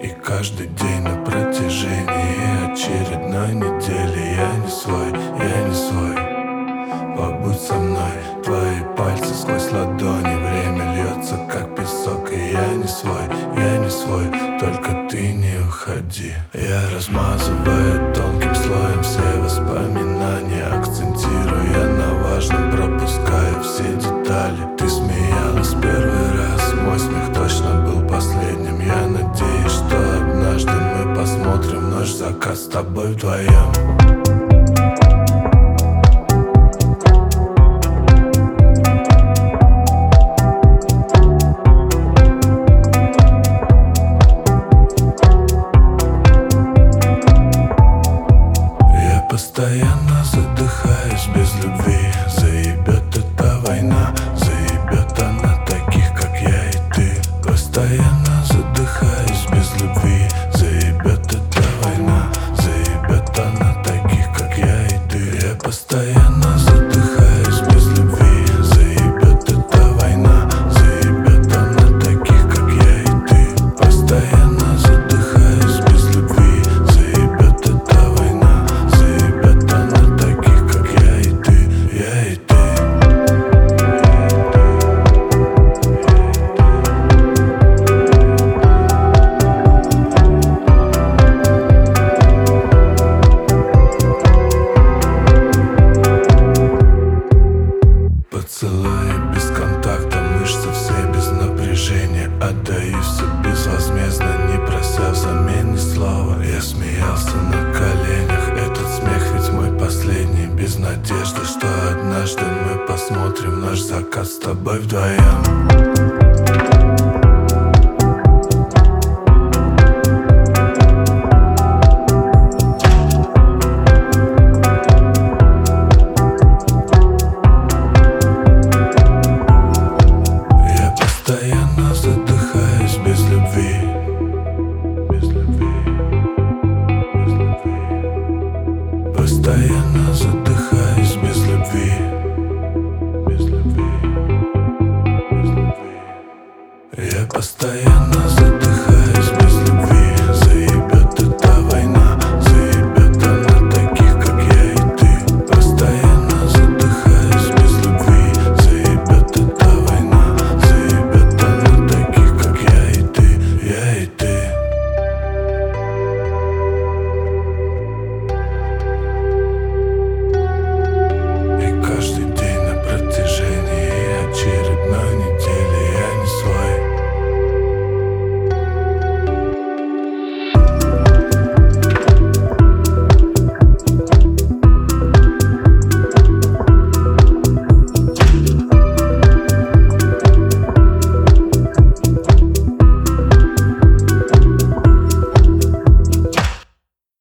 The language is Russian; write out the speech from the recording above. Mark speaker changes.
Speaker 1: И каждый день на протяжении очередной недели я не свой, я не свой. Побудь со мной, твои пальцы сквозь ладони. Время льется, как песок, и я не свой, я не свой. Только ты не уходи. Я размазываю тонким слоем все воспоминания, акцентируя на важном, пропускаю все детали. Ты смеялась первый раз, мой смех точно был последним. Я надеюсь, что однажды мы посмотрим наш закат с тобой вдвоем. Постоянно задыхаюсь без любви. Заебет эта война, заебет она таких, как я и ты. Постоянно задыхаюсь без любви. Заебет эта война, заебет она таких, как я и ты. Я постоянно задыхаюсь без любви. Заебет эта война, заебет она таких, как я и ты. Постоянно задыхаюсь без любви. Заебет эта война, заебет она таких, как я и ты, я и ты. Поцелуи без контакта, мышцы все без напряжения. Отдаю все безвозмездно, не прося взамен ни слова. Я смеялся на коленях, этот смех ведь мой последний. Без надежды, что однажды мы посмотрим наш закат с тобой вдвоем.